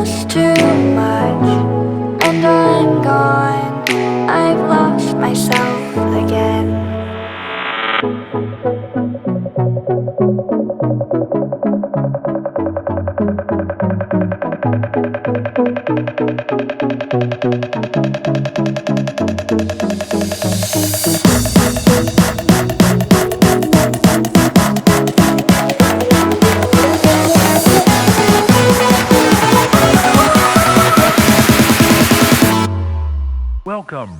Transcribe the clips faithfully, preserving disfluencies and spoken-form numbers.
just too much, and I'm gone. I've lost myself again. Welcome.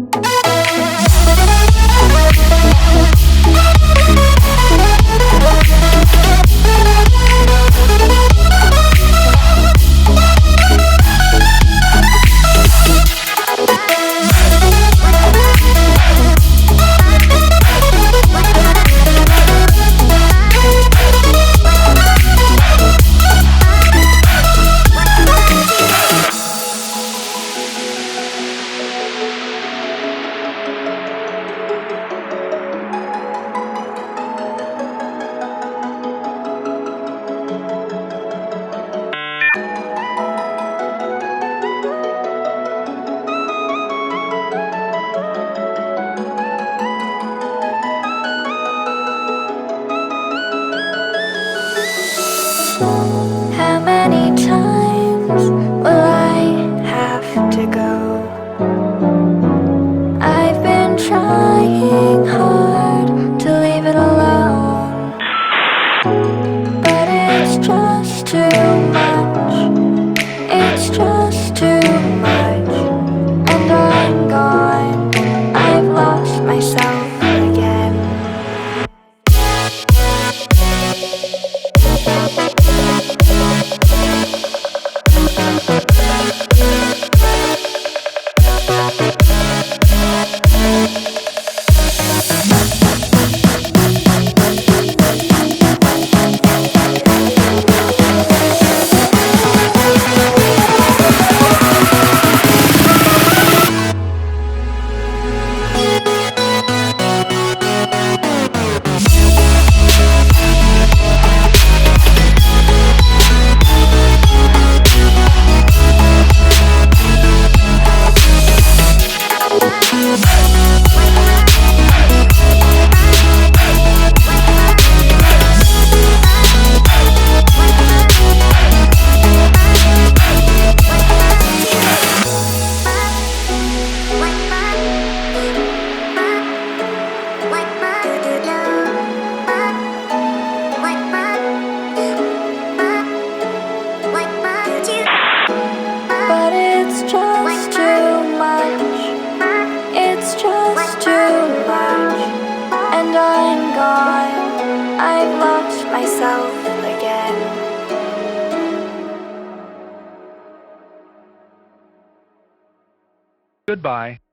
How many times will I have to go? I've been trying hard to leave it alone, but it's just too much. It's just too much, and I'm gone. I've lost myself again. But it's just too much. It's just too much, and I'm gone. I've lost myself again. Goodbye.